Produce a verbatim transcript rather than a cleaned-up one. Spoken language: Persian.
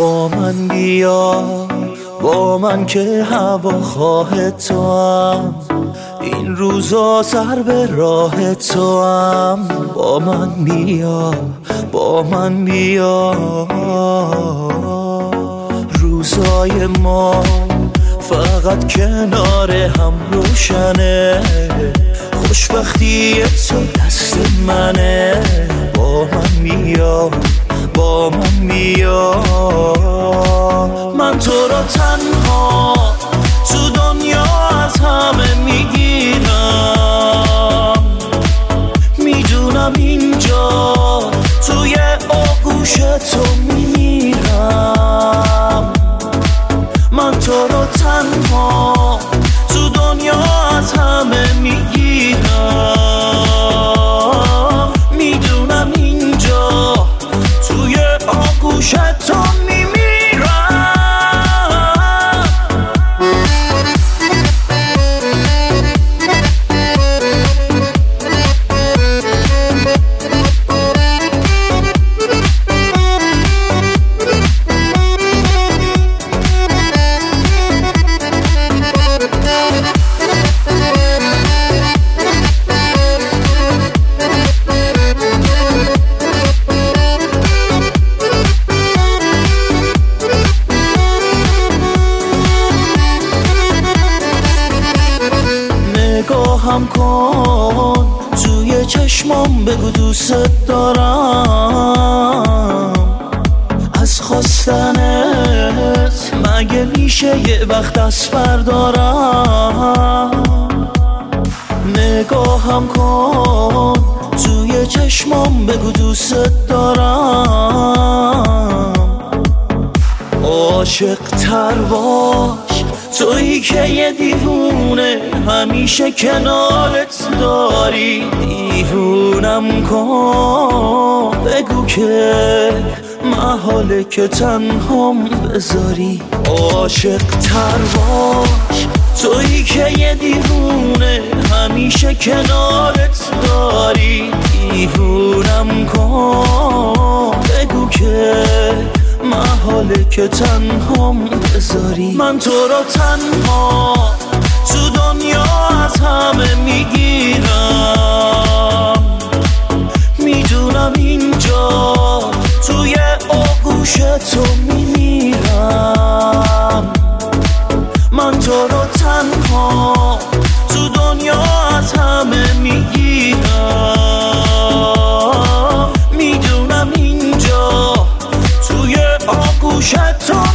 با من بیا، با من که هواخواه تو هم، این روزا سر به راه تو هم. با من بیا، با من بیا. روزای ما فقط کنار هم روشنه، خوشبختی تو دست منه. با من بیا، با من بیا. من تو رو تنها تو دنیا از همه میگیرم، میدونم اینجا توی آغوش تو میمیرم. من تو رو تنها تو دنیا از همه میگیرم، میدونم اینجا توی آغوش تو میمیرم. نگاهم کن توی چشمام، بگو دوست دارم. از خواستنت مگه میشه یه وقت دست بردارم؟ نگاهم کن توی چشمام، بگو دوست دارم. عاشق تر باش تویی که یه دیوونه همیشه کنارت داری. دیوونم کن بگو که محاله که تنهام بذاری. عاشق تر باش تویی که یه دیوونه همیشه کنارت داری. دیوونم کن بگو که محاله که تنهام بذاری. من تو رو تنها تو دنیا از همه میگیرم، میدونم اینجا توی آغوش تو میمیرم. من تو رو تنها تو دنیا از همه میگیرم، میدونم اینجا توی آغوش تو